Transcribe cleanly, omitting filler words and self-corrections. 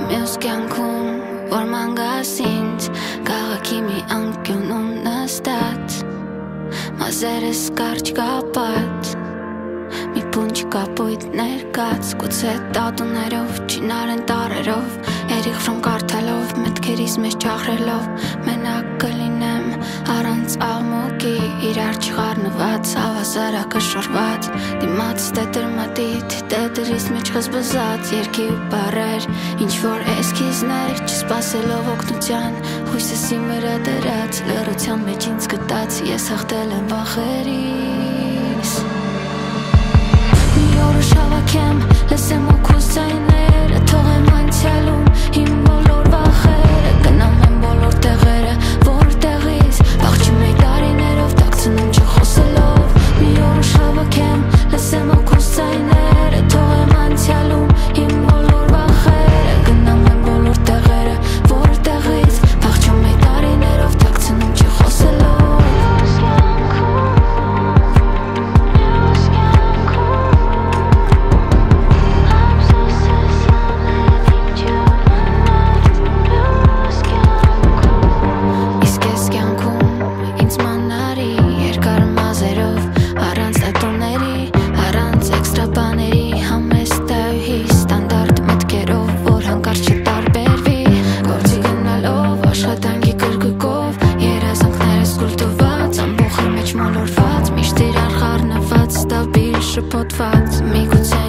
mյուս կյանքում, որ մանգաս ինձ Կաղաքի մի անկյունում նստած Մազերս կարճ կապած Մի պունչ կապույտ ներկած Գուցե տատուներով, չինարեն տարերով Երիղ վրոն կարդալով, մտքերիս մեջ ճախրելով Մենակ կլինեմ առանց աղմուկի Իրար չխառնված, հավասարակը շորված Դիմաց տետրմատիտ, տետրիս մեջ խզբզած Երկի ու բարեր, ինչ-որ էսքիզներ Չսպասելով օգնության, հույսս իմ վրա դրած Լռության մեջ ինձ գտած, ես հաղթել եմ վախերիս Մի օրը շավակեմ, լսեմ օգուս ձայները Թողեմ անցյալում իմ բոլոր վախերը Գնամ եմ բոլոր տեղերը, որտեղից Փախչում էի տարիներով, տաքցնում չխոսելով Մի օրը շավակեմ, լսեմ օգուս ձայները Թողեմ անցյալում իմ բոլոր վախերը Գնամ եմ բոլոր տեղերը, որտեղից Փախչում էի տարիներով, տաքցնում չխոսելով շփոթված Միգուցե